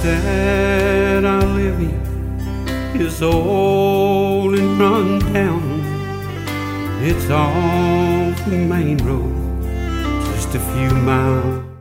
that I live in is old and run down. It's off the main road, just a few miles